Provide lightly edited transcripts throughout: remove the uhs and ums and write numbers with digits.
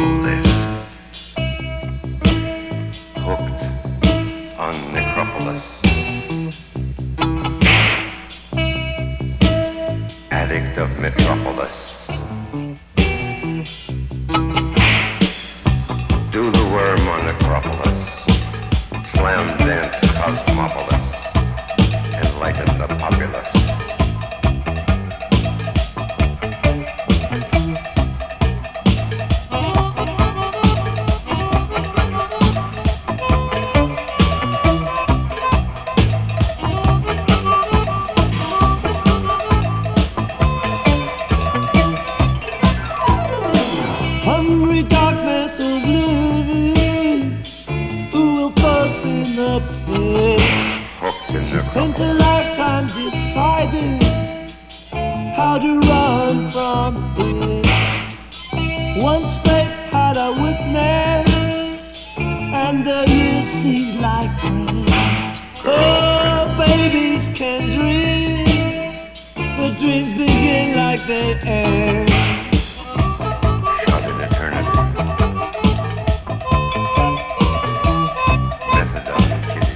this. Hooked on Necropolis. Addict of Metropolis. Do the worm on Necropolis. Slam dance Cosmopolis. Enlighten the populace. Hungry darkness of living, who will first in the pit? Hooked in Spent a Necropolis. lifetime deciding how to run from it. Once fate had a witness, and the years seemed like breath. Oh, babies can dream, but dreams begin like they end. Shot in eternity. Methadone kitty.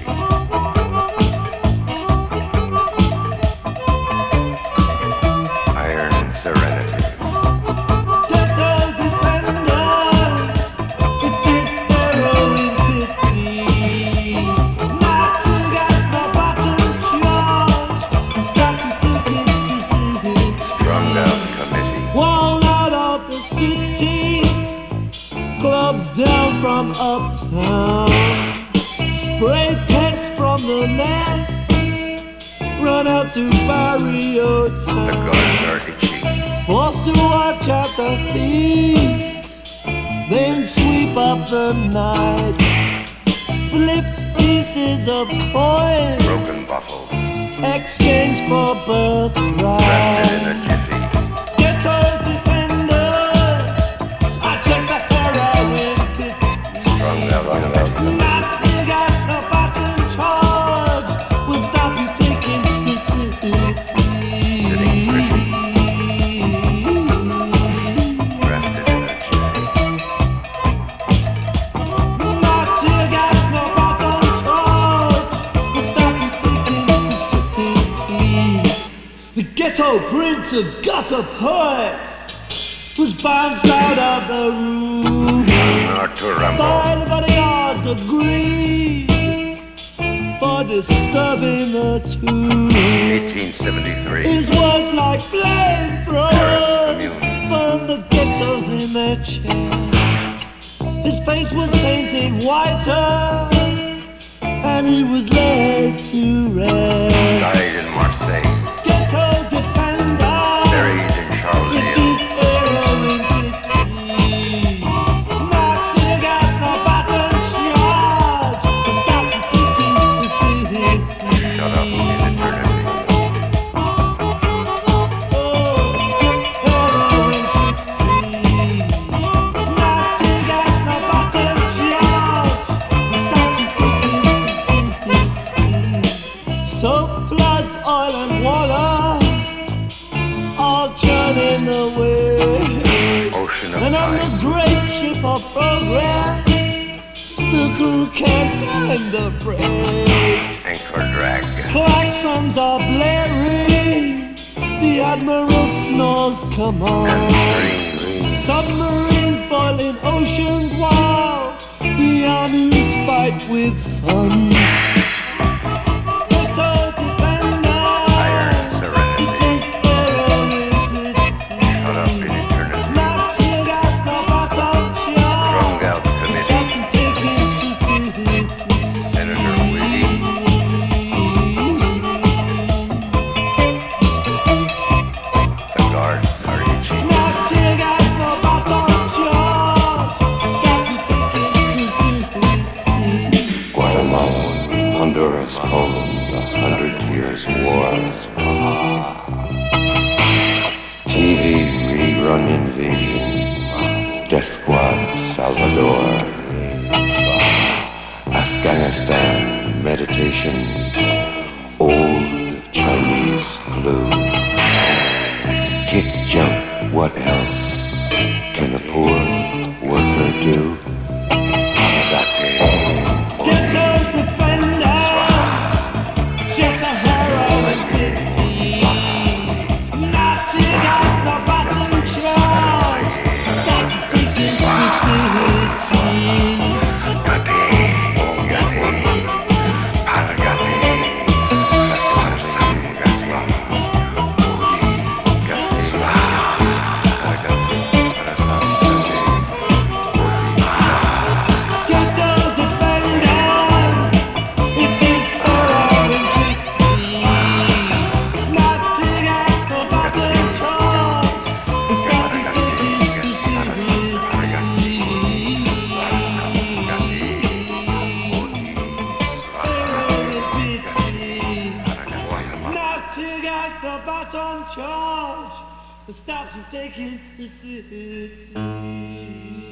Iron and serenity. Ghetto defenders, it is heroin pity. Not to get the bottom charge, start to take it easy. Strung out committee. Wall out of the city, club down from uptown. Spray pest from the nest, run out to Barrio The Town. guards are itchy. Forced to watch at the feast, then sweep up the night. Flipped pieces of coin, Broken bottles. exchange for Drafted in birthright. a jiffy. Ghetto defenders, I check the heroin pit. Strung out committee. Not to get the bottom charge will stop you taking the city. Drafted in a jiffy. Not to get the bottom charge will stop you taking the city. The ghetto prince of gutter poets was bounced out of the room. Arturambo. By the bodyguards of greed for disturbing the tune. 1873. His words like Paris flamethrowers Commune. burned the ghettos in their chest. His face was painted whiter, and he was laid to rest. Died in Marseille. Ghetto defender, Buried in it Charleville. is heroin pity. Not to get the bottom charge, but stop taking the city. Shut up in eternity. So floods, oil and water, all churning away. Ocean of And on the time. great ship of progress, the crew can't find the freight. Anchor drag. Klaxons are blaring, the admiral snores, come on. And green. Submarines boil in oceans while the armies fight with suns. Ghetto defender, Iron it serenity. is heroin Shut up in pity. eternity. Not to get the bottom charge, Strung out committee. stop taking the city. Senator Wiggy. The guards are itchy. Not to get the bottom charge, stop taking the city. Guatemala, Honduras, Poland, 100 Years' War. TV rerun invasion. Death Squad, Salvador. Afghanistan, meditation. Old Chinese flu. Get jump, what else? Can a poor worker blue. Ghetto defenders, just a heroic pity. Nazi got the bottom charge. Stop taking the city. Bottom charge to stop you taking the city.